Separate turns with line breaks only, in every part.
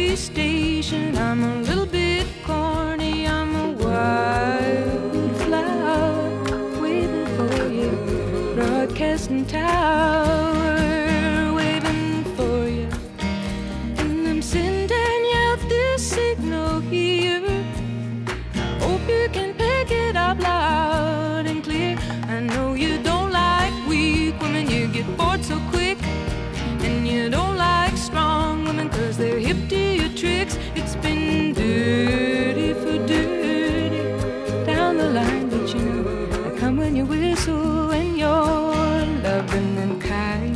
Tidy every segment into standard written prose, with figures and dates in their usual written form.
police station. I'm a little bit corny, I'm a wildflower waiting for you. Broadcasting tower waving for you. And I'm sending out this signal here. I hope you can pick it up loud and clear. I know you don't like weak women, you get bored so quick. And you don't like strong women, cause they're hip to your tricks. It's been dirty for dirty down the line, but you know I come when you whistle and you're loving and kind.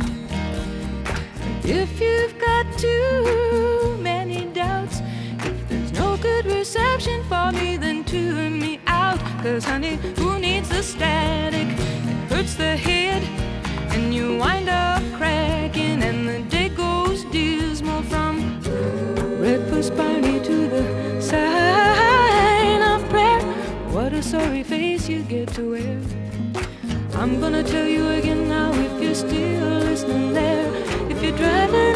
If you've got too many doubts, if there's no good reception for me, then tune me out. Cause honey, who needs the static? It hurts the head and you wind up cracking, and the day goes dismal from breakfast party to the sign of prayer. What a sorry face you get to wear. I'm gonna tell you again now, if you're still listening there. If you're driving